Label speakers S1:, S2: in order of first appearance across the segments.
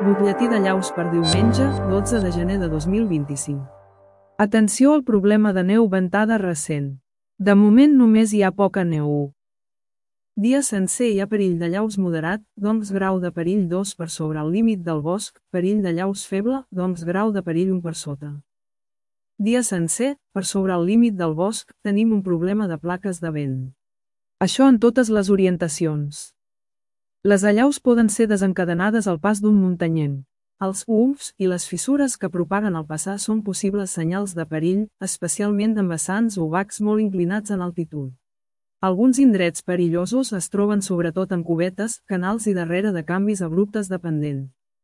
S1: Butlletí de llaus per diumenge, 12 de gener de 2025. Atenció al problema de neu ventada recent. De moment només hi ha poca neu. Dia sencer hi ha perill de llaus moderat, doncs grau de perill 2 per sobre el límit del bosc, perill de llaus feble, doncs grau de perill 1 per sota. Dia sencer, per sobre el límit del bosc, tenim un problema de plaques de vent. Això en totes les orientacions. Les allaus poden ser desencadenades al pas d'un muntanyent. Els umfs i les fissures que propaguen al passar són possibles senyals de perill, especialment en vessants o bacs molt inclinats en altitud. Alguns indrets perillosos es troben sobretot en cubetes, canals i darrere de canvis abruptes de pendent.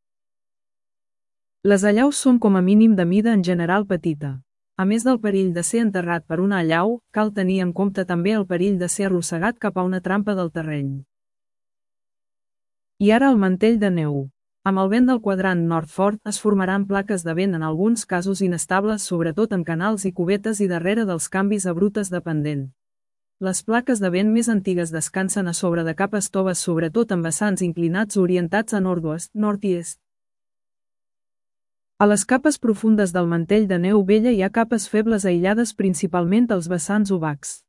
S1: Les allaus són com a mínim de mida en general petita. A més del perill de ser enterrat per una allau, cal tenir en compte també el perill de ser arrossegat cap a una trampa del terreny. I ara el mantell de neu. Amb el vent del quadrant nord fort es formaran plaques de vent en alguns casos inestables sobretot en canals i cubetes i darrere dels canvis abruptes de pendent. Les plaques de vent més antigues descansen a sobre de capes toves sobretot en vessants inclinats orientats a nord-oest, nord i est. A les capes profundes del mantell de neu vella hi ha capes febles aïllades principalment als vessants obacs.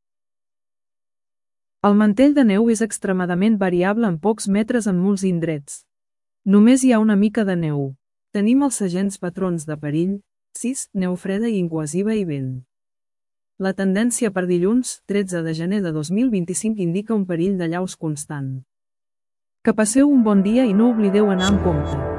S1: El mantell de neu és extremadament variable en pocs metres en molts indrets. Només hi ha una mica de neu. Tenim els segents patrons de perill, 6, neu freda i incohesiva i vent. La tendència per dilluns, 13 de gener de 2025 indica un perill de llaus constant. Que passeu un bon dia i no oblideu anar amb compte.